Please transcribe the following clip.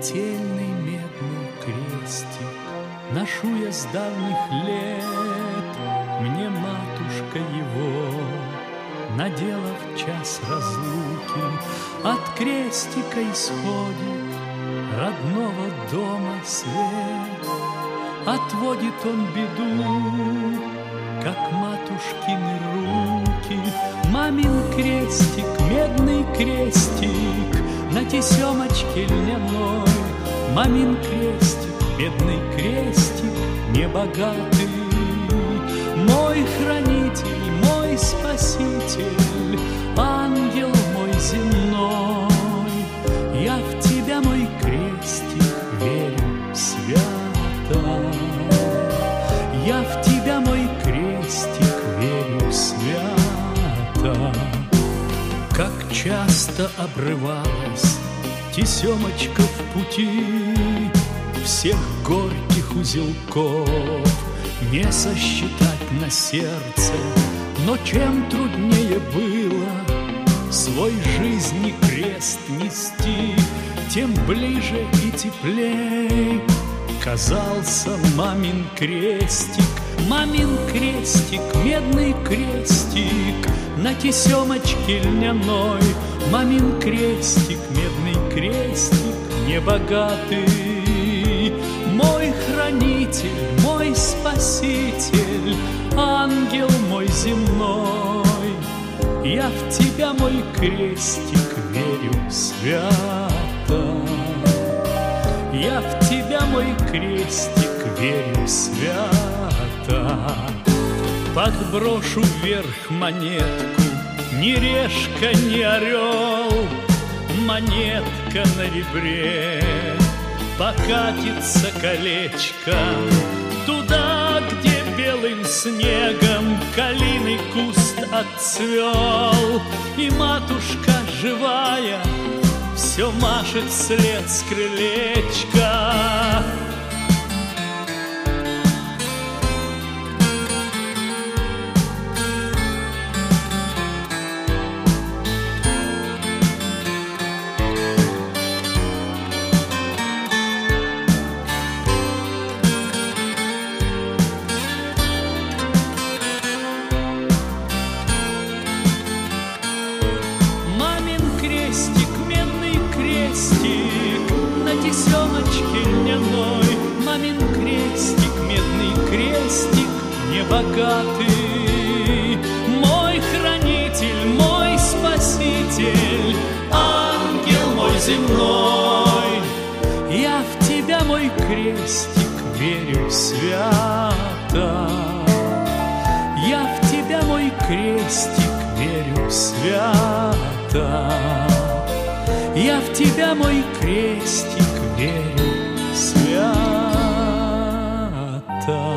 нательный медный крестик ношу я с давних лет. Мне матушка его надела в час разлуки. От крестика исходит родного дома свет. Отводит он беду, как матушкины руки. Мамин крестик, медный крестик на тесемочке льняной. Мамин крестик, медный крестик, небогатый. Мой хранитель, мой спаситель, ангел мой земной. Я в тебя, мой крестик, верю свято. Я в тебя, мой крестик, верю свято. Как часто обрывалась тесемочка в пути, всех горьких узелков не сосчитать на сердце. Но чем труднее было свой жизни крест нести, тем ближе и теплей казался мамин крестик. Мамин крестик, медный крестик на тесемочке льняной. Мамин крестик, медный крестик, небогатый. Мой хранитель, мой спаситель, ангел мой земной. Я в тебя, мой крестик, верю свято. Я в тебя, мой крестик, верю свято. Подброшу вверх монетку, ни решка, ни орел. Монетка на ребре покатится колечком туда, где белым снегом калиный куст отцвел. И матушка живая все машет вслед с крылечка. Мамин крестик, медный крестик, небогатый. Мой хранитель, мой спаситель, ангел мой земной. Я в тебя, мой крестик, верю свято. Я в тебя, мой крестик, верю свято. Я в тебя, мой крестик, верю свято.